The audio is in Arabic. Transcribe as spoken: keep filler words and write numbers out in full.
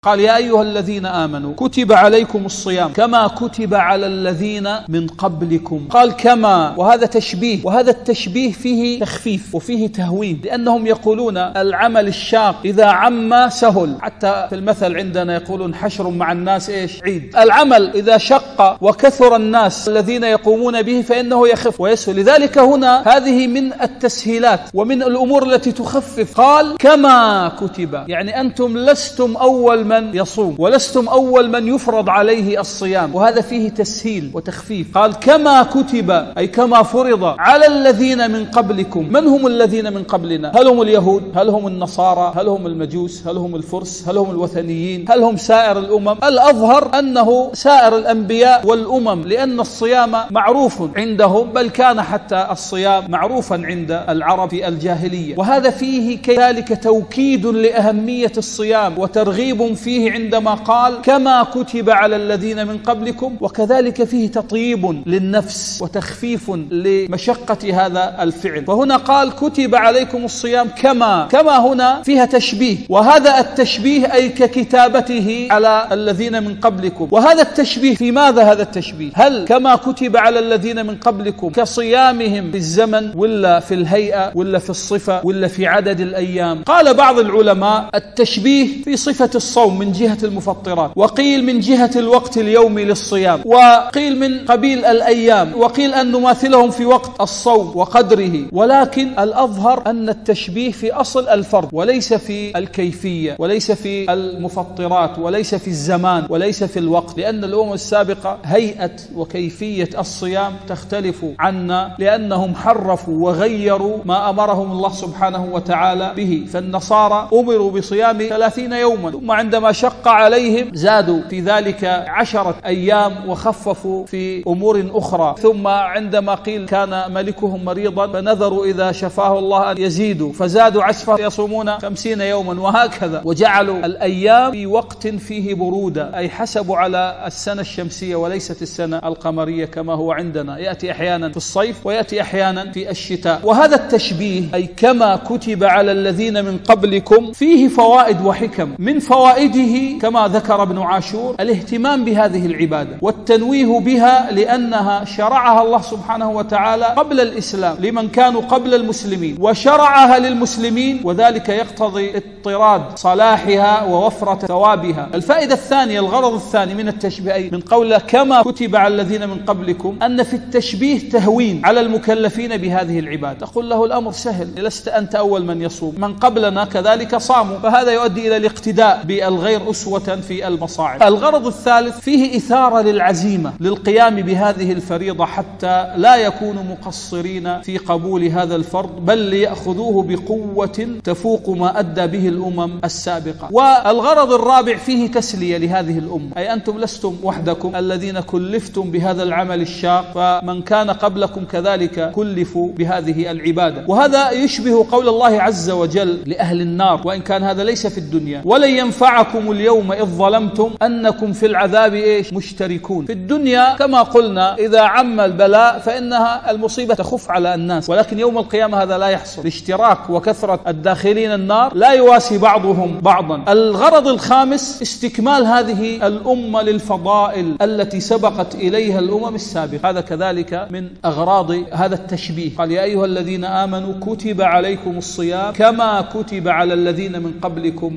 قال يا أيها الذين آمنوا كتب عليكم الصيام كما كتب على الذين من قبلكم. قال كما، وهذا تشبيه، وهذا التشبيه فيه تخفيف وفيه تهوين، لأنهم يقولون العمل الشاق إذا عم سهل، حتى في المثل عندنا يقولون حشر مع الناس إيش عيد. العمل إذا شق وكثر الناس الذين يقومون به فإنه يخف ويسهل. لذلك هنا هذه من التسهيلات ومن الأمور التي تخفف. قال كما كتب، يعني أنتم لستم أول من يصوم ولستم أول من يفرض عليه الصيام، وهذا فيه تسهيل وتخفيف. قال كما كتب أي كما فرض على الذين من قبلكم. من هم الذين من قبلنا؟ هل هم اليهود؟ هل هم النصارى؟ هل هم المجوس؟ هل هم الفرس؟ هل هم الوثنيين؟ هل هم سائر الأمم؟ الأظهر أنه سائر الأنبياء والأمم، لأن الصيام معروف عندهم، بل كان حتى الصيام معروفا عند العرب في الجاهلية. وهذا فيه كذلك توكيد لأهمية الصيام وترغيب فيه عندما قال كما كتب على الذين من قبلكم، وكذلك فيه تطيب للنفس وتخفيف لمشقة هذا الفعل. فهنا قال كتب عليكم الصيام كما، كما هنا فيها تشبيه، وهذا التشبيه أي ككتابته على الذين من قبلكم. وهذا التشبيه في ماذا؟ هذا التشبيه هل كما كتب على الذين من قبلكم كصيامهم في الزمن ولا في الهيئة ولا في الصفة ولا في عدد الأيام؟ قال بعض العلماء التشبيه في صفة الصوم من جهة المفطرات، وقيل من جهة الوقت اليومي للصيام، وقيل من قبيل الأيام، وقيل أن نماثلهم في وقت الصوم وقدره. ولكن الأظهر أن التشبيه في أصل الفرض وليس في الكيفية وليس في المفطرات وليس في الزمان وليس في الوقت، لأن الأمم السابقة هيئة وكيفية الصيام تختلف عنا، لأنهم حرفوا وغيروا ما أمرهم الله سبحانه وتعالى به. فالنصارى أمروا بصيام ثلاثين يوما، ثم عندما شق عليهم زادوا في ذلك عشرة أيام وخففوا في أمور أخرى. ثم عندما قيل كان ملكهم مريضا فنذروا إذا شفاه الله أن يزيدوا فزادوا عشرة يصومون خمسين يوما، وهكذا. وجعلوا الأيام في وقت فيه برودة، أي حسبوا على السنة الشمسية وليست السنة القمرية كما هو عندنا، يأتي أحيانا في الصيف ويأتي أحيانا في الشتاء. وهذا التشبيه أي كما كتب على الذين من قبلكم فيه فوائد وحكم. من فوائده كما ذكر ابن عاشور الاهتمام بهذه العبادة والتنويه بها، لأنها شرعها الله سبحانه وتعالى قبل الإسلام لمن كانوا قبل المسلمين، وشرعها للمسلمين، وذلك يقتضي اضطراد صلاحها ووفرة ثوابها. الفائدة الثانية، الغرض الثاني من التشبيه أي من قوله كما كتب على الذين من قبلكم، أن في التشبيه تهوين على المكلفين بهذه العبادة. تقول له الأمر سهل، لست أنت أول من يصوم، من قبلنا كذلك صاموا، فهذا يؤدي إلى الاقتداء بالغير أسوة في المصاعب. الغرض الثالث فيه إثارة للعزيمة للقيام بهذه الفريضة، حتى لا يكونوا مقصرين في قبول هذا الفرض، بل ليأخذوه بقوة تفوق ما أدى به الأمم السابقة. والغرض الرابع فيه تسلية لهذه الأمة، أي أنتم لستم وحدكم الذين كلفتم بهذا العمل الشاق، فمن كان قبلكم كذلك كلفوا بهذه العبادة. وهذا يشبه قول الله عز وجل لأهل النار، وإن كان هذا ليس في الدنيا: ولن ينفعكم اليوم إذ ظلمتم أنكم في العذاب إيش مشتركون. في الدنيا كما قلنا إذا عم البلاء فإنها المصيبة تخف على الناس، ولكن يوم القيامة هذا لا يحصل. الاشتراك وكثرة الداخلين النار لا يواسي بعضهم بعضا. الغرض الخامس استكمال هذه الأمة للفضائل التي سبقت إليها الأمم السابقة، هذا كذلك من أغراض هذا التشبيه. قال يا أيها الذين آمنوا كتب عليكم الصيام كما كتب على الذين من قبلكم